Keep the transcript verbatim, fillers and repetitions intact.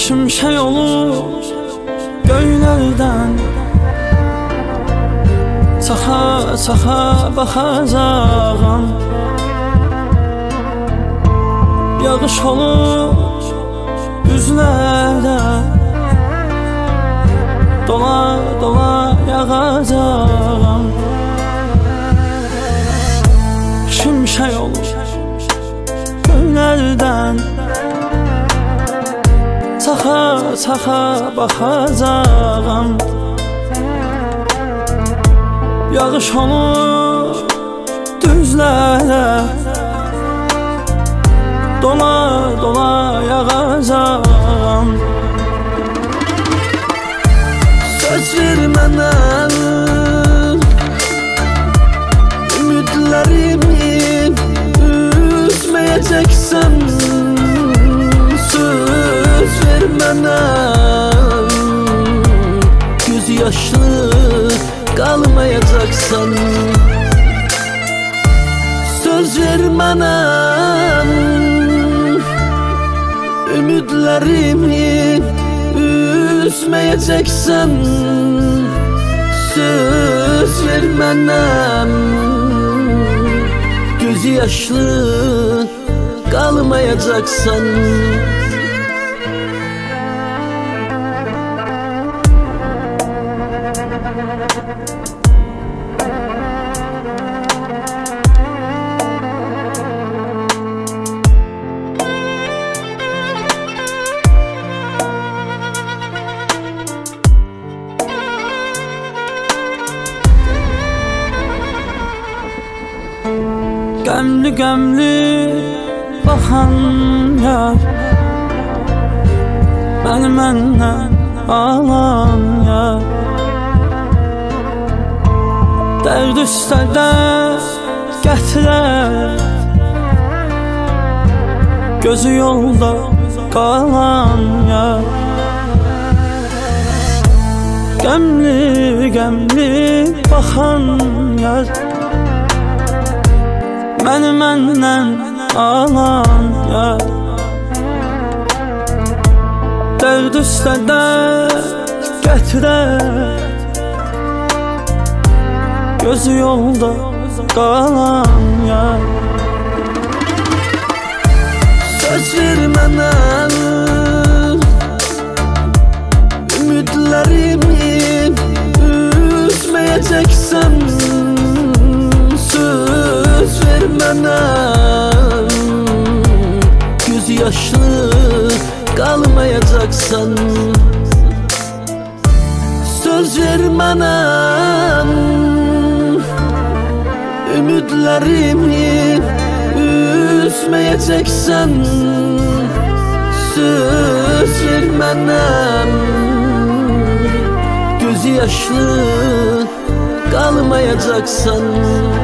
Şimşek olur göylerden, Çaxa çaxa baxacağam. Yağış olur üzlərdə, Dola dola yağacağam. Şimşek olur göylərdən, Çaxa çaxa baxacağam. Yağış olur düzlərə, Dola dola yağacağam. Söz ver mənə, ümidlərimi üzməyəcəksən. Söz ver mənə, göz yaşlı qalmayacaqsan. Söz ver mənə, ümidlərimi üzməyəcəksən. Söz ver mənə, gözü yaşlı qalmayacaqsan. Qəmli qəmli baxan yar, məni məndən alan yar. Dərd üstə dərd gətirər, gözü yolda qalan yar. Qəmli qəmli baxan yar, məni məndən alan yar. Dərd üstə dərd gətirər, gözü yolda qalan yar. Söz ver mənə, ümidlərimi üzməyəcəksən. Söz ver mənə, göz yaşlı qalmayacaqsan. Söz ver mənə, ümidlərimi üzməyəcəksən. Söz ver mənə, göz yaşlı qalmayacaqsan.